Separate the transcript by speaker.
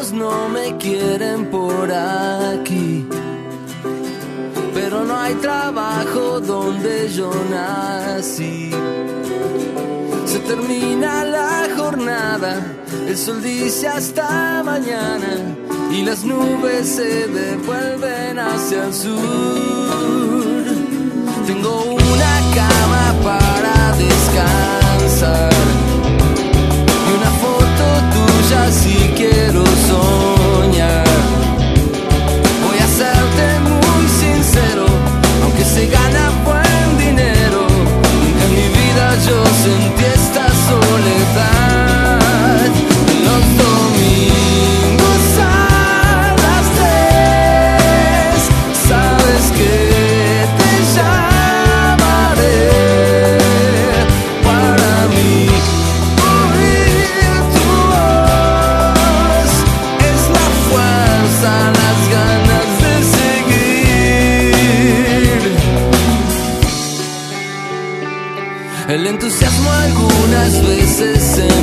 Speaker 1: amigos no me quieren por aquí, pero no hay trabajo donde yo nací. Se termina la jornada, el sol dice hasta mañana y las nubes se devuelven hacia el sur. Tengo una cama para descansar y una foto tuya si quiero soñar. Voy a serte muy sincero, aunque se gana buen dinero, nunca en mi vida yo sentí esta soledad. Los domingos a las 3, sabes que te llamaré. Para mí oír tu voz es la fuerza, las ganas de seguir. El entusiasmo algunas veces se